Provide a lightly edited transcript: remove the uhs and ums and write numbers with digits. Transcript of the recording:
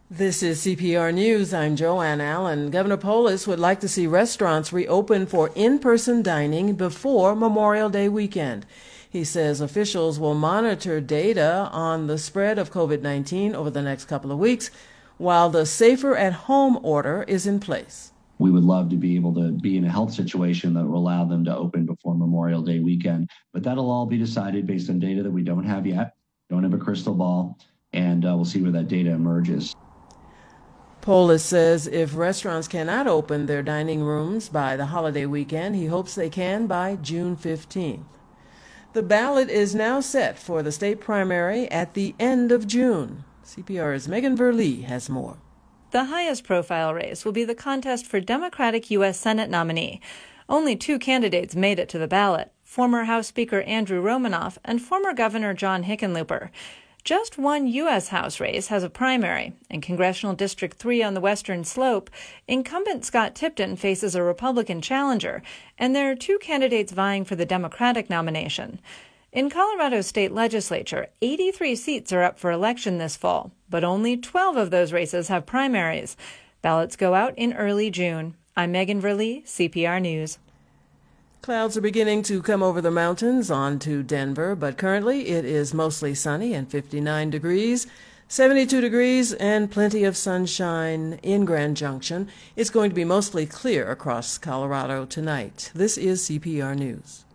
This is CPR News. I'm Joanne Allen. Governor Polis would like to see restaurants reopen for in-person dining before Memorial Day weekend. He says officials will monitor data on the spread of COVID-19 over the next couple of weeks while the Safer at Home order is in place. We would love to be able to be in a health situation that will allow them to open before Memorial Day weekend, but that'll all be decided based on data that we don't have yet, don't have a crystal ball, and we'll see where that data emerges. Polis says if restaurants cannot open their dining rooms by the holiday weekend, he hopes they can by June 15th. The ballot is now set for the state primary at the end of June. CPR's Megan Verlee has more. The highest profile race will be the contest for Democratic U.S. Senate nominee. Only two candidates made it to the ballot, former House Speaker Andrew Romanoff and former Governor John Hickenlooper. Just one U.S. House race has a primary. In Congressional District 3 on the Western Slope, incumbent Scott Tipton faces a Republican challenger, and there are two candidates vying for the Democratic nomination. In Colorado's state legislature, 83 seats are up for election this fall, but only 12 of those races have primaries. Ballots go out in early June. I'm Megan Verlee, CPR News. Clouds are beginning to come over the mountains onto Denver, but currently it is mostly sunny and 59 degrees, 72 degrees, and plenty of sunshine in Grand Junction. It's going to be mostly clear across Colorado tonight. This is CPR News.